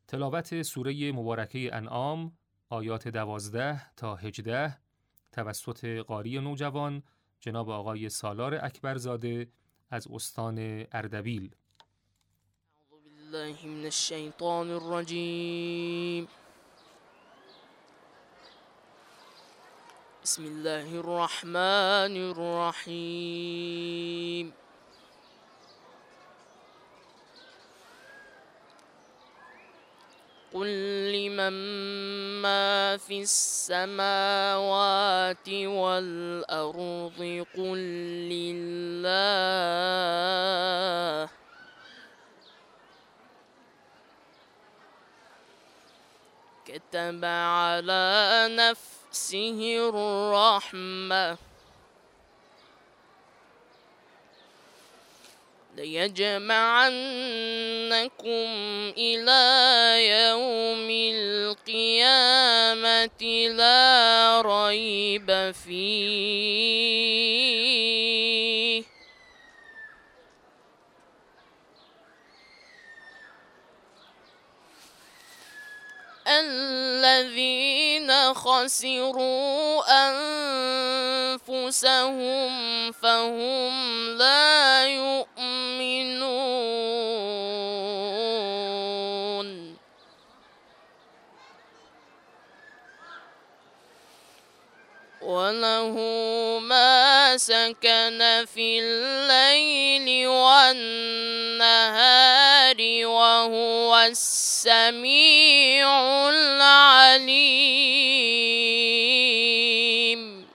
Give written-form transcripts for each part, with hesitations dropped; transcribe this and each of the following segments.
تلاوت سوره مبارکه انعام آیات 12 تا 18 توسط قاری نوجوان جناب آقای سالار اکبرزاده از استان اردبیل. اعوذ بالله من الشیطان الرجیم. بسم الله الرحمن الرحیم. قل لمن ما في السماوات والأرض قل لله كتب على نفسه الرحمة ليجمعنكم إلى يوم القيامة لا ريب فيه الذين خسروا أنفسهم فهم لا يؤمنون وله ما سكن في الليل والنهار وهو السميع العليم.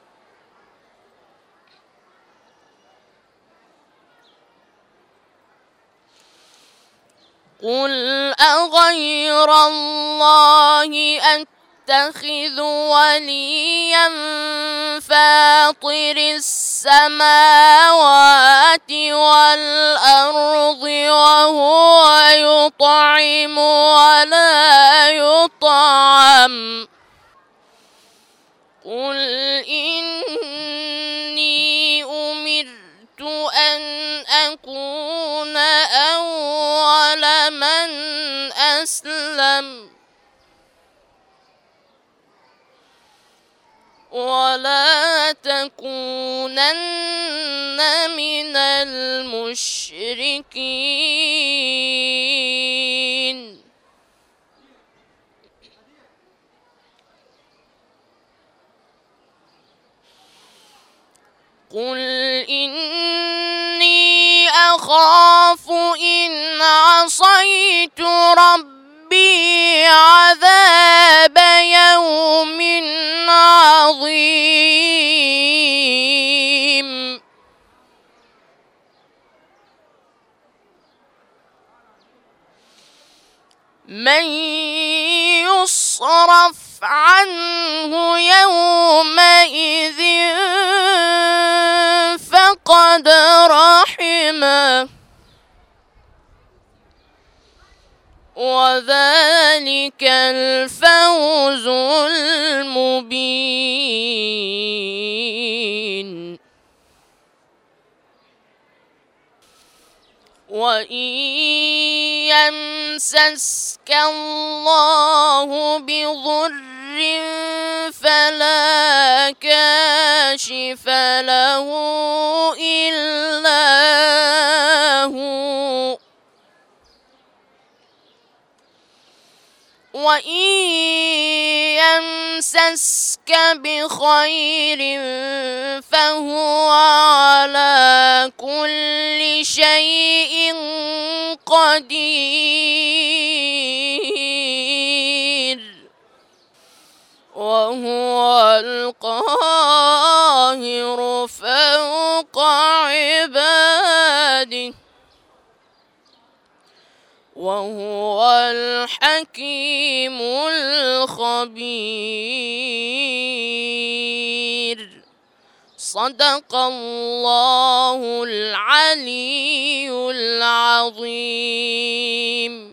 قل أغير الله أتخذ وليا فاطر السماوات والأرض وهو يطعم ولا يطعم قل إني أمرت أن أكون أول من أسلم ولا تكونن من المشركين. قل إني أخاف إن عصيت ربي عذاب يوم عظيم. من يصرف عنه يومئذ فقد رحمه وذلك الفوز المبين. وإن يمسسك الله بضر فلا كاشف له إلا هو وإن يمسسك بخير فهو على كل شيء قدير وهو القاهر فوق عباده وهو الحكيم الخبير. صدق الله العلي العظيم.